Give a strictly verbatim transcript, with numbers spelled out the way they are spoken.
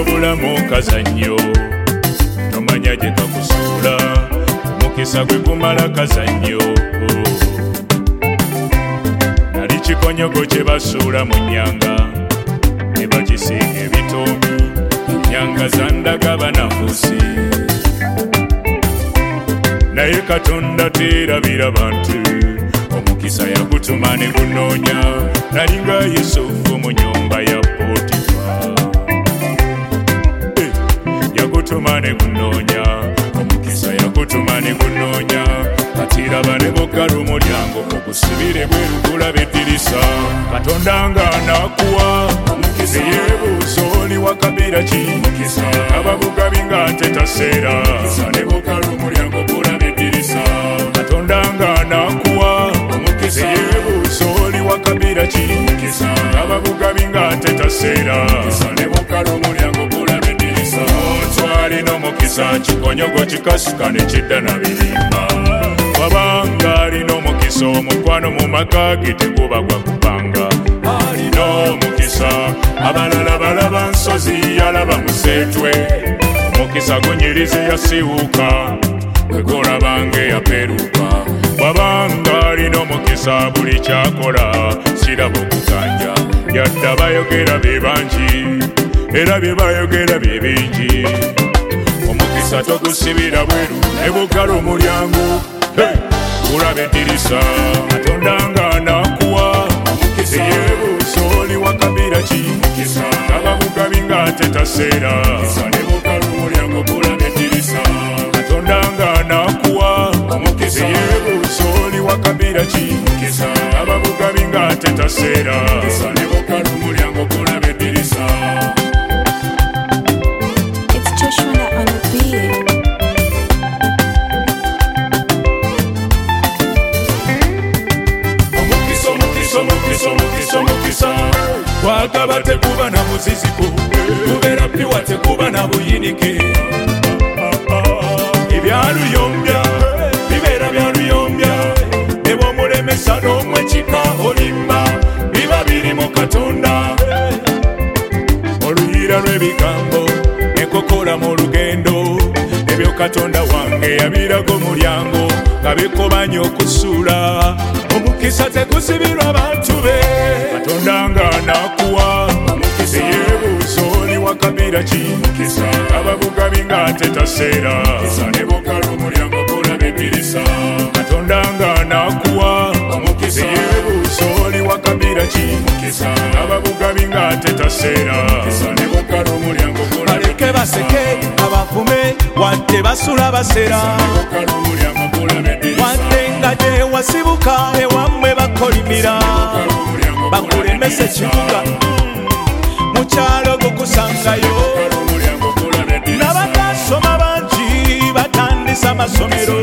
obulamu kazannyo tomanya gye kakusuula omukisa gwe gumala kazannyo nali kikonyogo kye basuula mu nnyanga ne bakisiiga ebitoomi ennyanga zandaga banafuusi naye Katonda teerabira bantu omukisa yagutuma ne gunoonya nalinga Yusufu mu nnyumba ya Potifa hey, yagutuma ne gunoonya omukisa yagutuma ne gunoonya kati raba ne boggala omulyango ogusibire bweru gulaba eddirisa Katonda nga anakuwa omukisa yeebuuza oli wa kabiira ki ababugabi nga tetaseera ne boggala omulyango gulaba eddirisa Katonda nga anakuwa omukisa yeebuuza oli wa kabiira ki ababugabi nga tetaseera ne boggala omulyango gulaba eddirisa omuntu alina omukisa kikonyogo kikasuka ne kidda na birimba wabanga alina omukisa omukwano mu maka ge teguba gwa kubanga alina omukisa abalala balaba nsozi yalaba museetwe omukisa gunyirize yasiwuka gwegolabanga eyaperuka wabanga alina omukisa buli kyakola siraba okuganja yadda bayogera be bangi era bye bayogera bye bingi omukisa togusibira bweru ne boggala omulyango gulaba eddirisa Katonda nga anakuwa yeebuuza oli wa kabiira ki ababugabi nga tetaseera ne boggala omulyango gulaba eddirisa Katonda nga anakuwa yeebuuza oli wa kabiira ki ababugabi nga tetaseera ne boggala omulyango gulaba eddirisa Kwagaba tekuba na muziziko kubeera piwa tekuba na buyinike ebyaluyombya bibeera byaluyombya ne bw'omulemesa n'omwekika olimba biba biri mu Katonda oluyira lw'ebigambo enkokola mu lugendo ebyo Katonda wange yabirago mulyango nga bikobanya okusuula omukisa tegusibirwa bantu be Katonda nga anakuwa yeebuuza oli wa kabiira ki ababugabi nga tetaseera ne boggala omulyango gulaba eddirisa Katonda nga anakuwa yeebuuza oli wa kabiira ki ababugabi nga tetaseera ne boggala omulyango gulaba baleke baseke abavume wadde basula basera wadde nga gye wasibuka ewammwe bakolimira bakulemesa ekibuga mukyalo gukusangayo n'abatasoma bangi batandisa amasomero